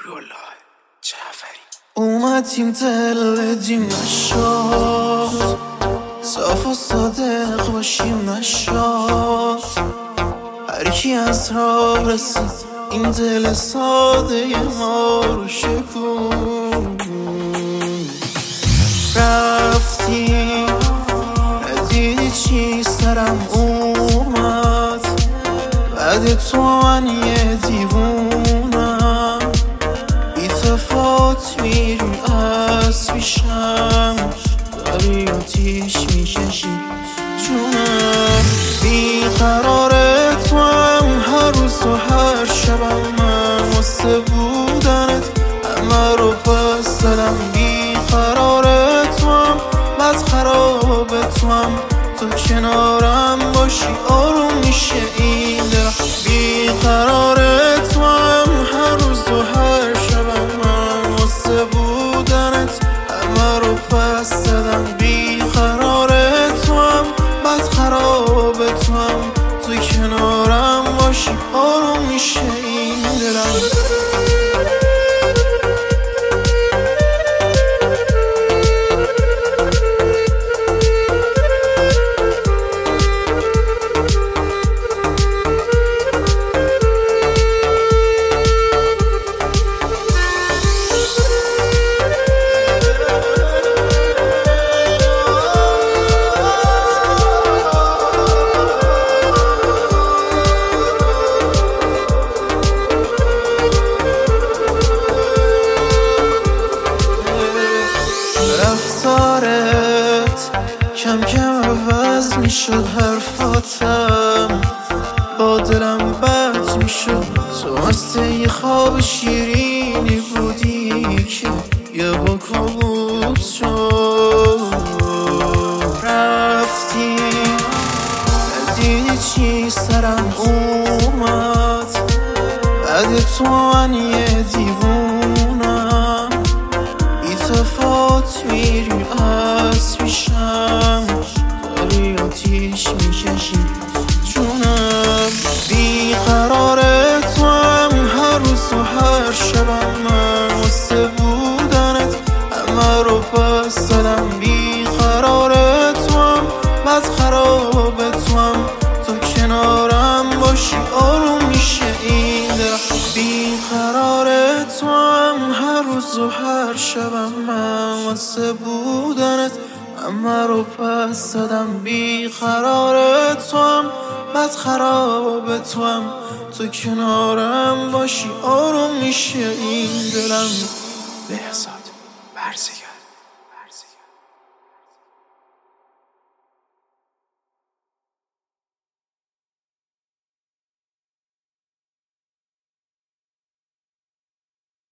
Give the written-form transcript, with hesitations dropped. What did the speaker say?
رولای جعفری اومدیم دل دیم نشاد، صاف و صادق باشیم نشاد. هرکی از راه رسید این دل ساده ما رو شکون. رفتی ندیدی چی سرم اومد، بعد تو من یه دیوونم. بی تفاوت میری از پیشم، داری آتیش میکشی جونم. بیقرار تو هم هر روز و هر شبم، من واسه بودنت همه رو پس دادم. بیقرار تو هم بد خراب تو هم، تو کنارم باشی آروم میشه این دلم. بیقرار تو هم هر روز و هر شبم، من واسه بودنت همه رو پس دادم. بیقرار تو هم بد خراب تو هم، تو کنارم باشی آروم میشه این دلم. رفتارت کم کم عوض میشد، حرفاتم با دلم بد میشد. تو مثل یه خواب شیرینی بودی که یه با کابوس شد. رفتی ندیدی چی سرم اومد، بعد تو من یه دیوونم. بی تفاوت میری از پیشم، داری آتیش میکشی جونم. بیقرار تو هم هر روز و هر شبم، من واسه بودنت همه رو پس دادم. بیقرار تو هم بد خراب تو هم، تو کنارم باشی آروم میشه این دلم. بیقرار تو هم هر روز و هر شبم، من واسه بودنت همه رو پس دادم. بیقرار تو هم بد خراب تو هم، تو کنارم باشی آروم میشه این دلم. بهزاد برزگر.